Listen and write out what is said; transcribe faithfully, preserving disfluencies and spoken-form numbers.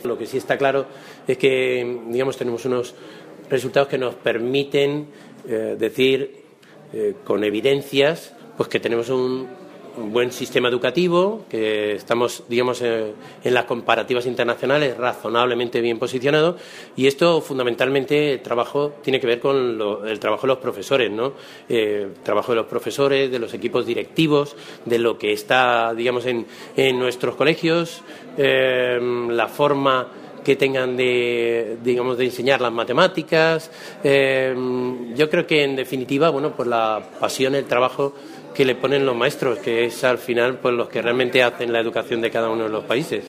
Lo que sí está claro es que, digamos, tenemos unos resultados que nos permiten eh, decir eh, con evidencias pues que tenemos un, un buen sistema educativo, que estamos, digamos, eh, en las comparativas internacionales razonablemente bien posicionados, y esto fundamentalmente el trabajo tiene que ver con lo, el trabajo de los profesores, ¿no? Eh, el trabajo de los profesores, de los equipos directivos, de lo que está, digamos, en, en nuestros colegios, eh, la forma que tengan de, digamos, de enseñar las matemáticas. Eh, yo creo que, en definitiva, bueno, pues la pasión, el trabajo que le ponen los maestros, que es al final pues los que realmente hacen la educación de cada uno de los países.